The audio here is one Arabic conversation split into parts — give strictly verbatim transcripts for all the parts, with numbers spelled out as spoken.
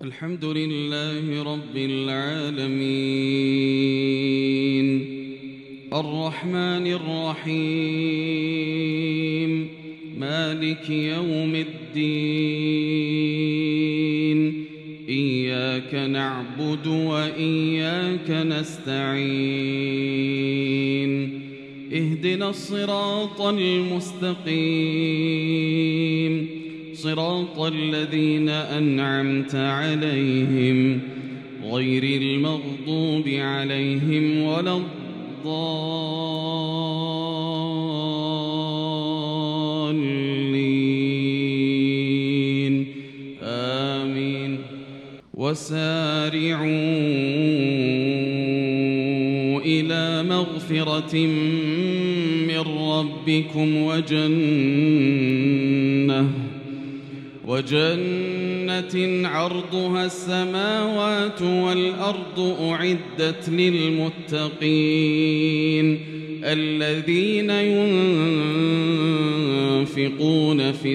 الحمد لله رب العالمين الرحمن الرحيم مالك يوم الدين إياك نعبد وإياك نستعين اهدنا الصراط المستقيم صراط الذين أنعمت عليهم غير المغضوب عليهم ولا الضالين آمين. وسارعوا إلى مغفرة من ربكم وجنة وجنة عرضها السماوات والأرض أعدت للمتقين الذين ينفقون في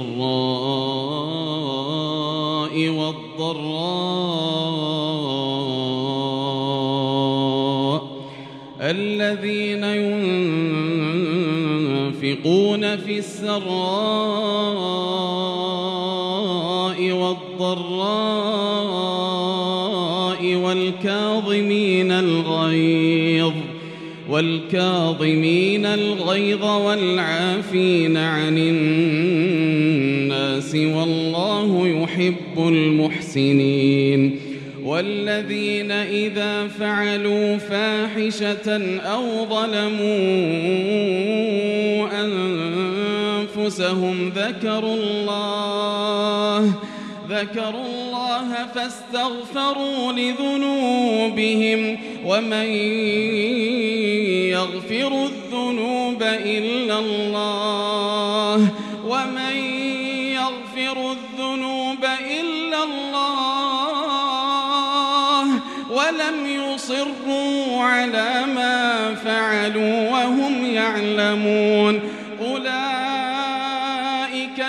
السراء والضراء الذين ينفقون في السراء والضراء والكاظمين الغيظ والكاظمين الغيظ والعافين عن الناس والله يحب المحسنين والذين إذا فعلوا فاحشة أو ظلموا أنفسهم ذكروا الله ذكروا الله فاستغفروا لذنوبهم ومن يغفر الذنوب إلا الله ومن يغفر الذنوب إلا الله ولم يصروا على ما فعلوا وهم يعلمون أولئك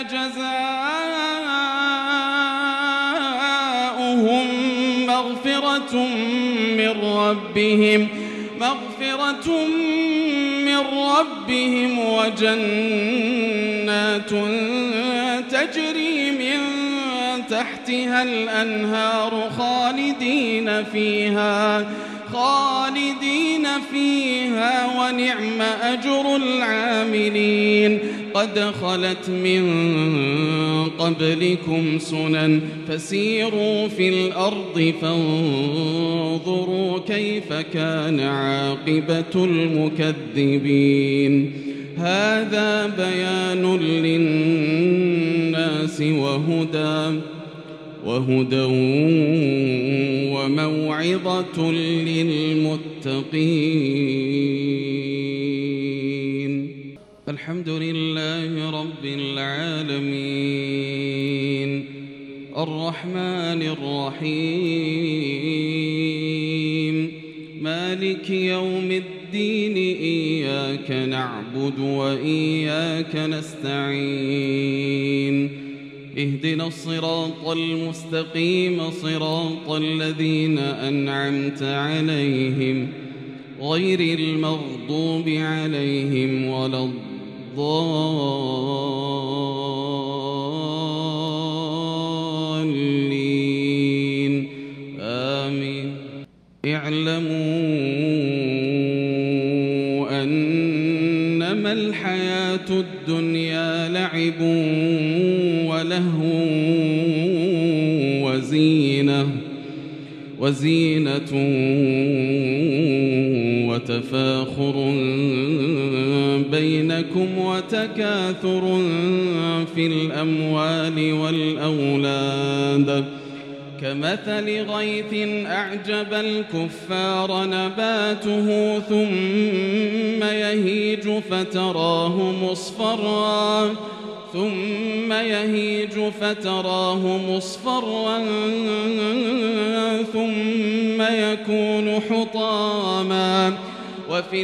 جزاؤهم مغفرة من ربهم مغفرة من ربهم وجنات تجري من تحتها الأنهار خالدين فيها خالدين فيها ونعم أجر العاملين قد خلت من قبلكم سنن فسيروا في الأرض فانظروا كيف كان عاقبة المكذبين هذا بيان للناس وهدى وهدى وموعظة للمتقين. الحمد لله رب العالمين الرحمن الرحيم مالك يوم الدين إياك نعبد وإياك نستعين اهدنا الصراط المستقيم صراط الذين أنعمت عليهم غير المغضوب عليهم ولا الضالين آمين. اعلموا أنما الحياة الدنيا لعب ولهو وزينة وزينة وتفاخر بينكم وتكاثر في الأموال والأولاد كمثل غيث أعجب الكفار نباته ثم يهيج فتراه مصفرا ثم يهيج فتراه مصفرا ثم يكون حطاما وفي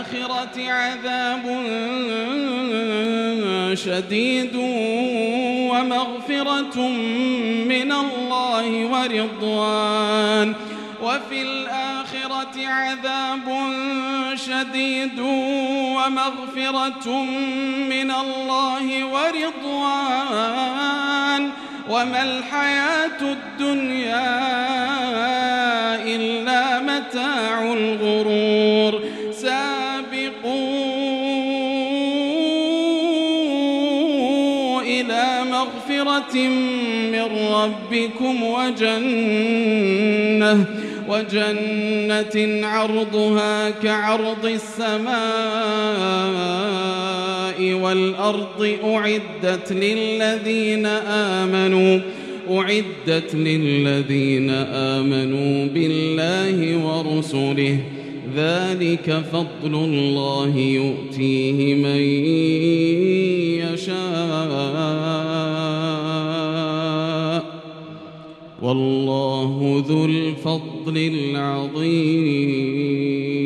الآخرة عذاب شديد ومغفرة من الله ورضوان وفي الآخرة عذاب شديد ومغفرة من الله ورضوان وما الحياة الدنيا إلا متاع الغرور سابقوا إلى مغفرة من ربكم وجنة وجنة عرضها كعرض السماء والأرض أعدت للذين آمنوا أعدت للذين آمنوا بالله ورسله ذلك فضل الله يؤتيه من يشاء والله ذو الفضل العظيم.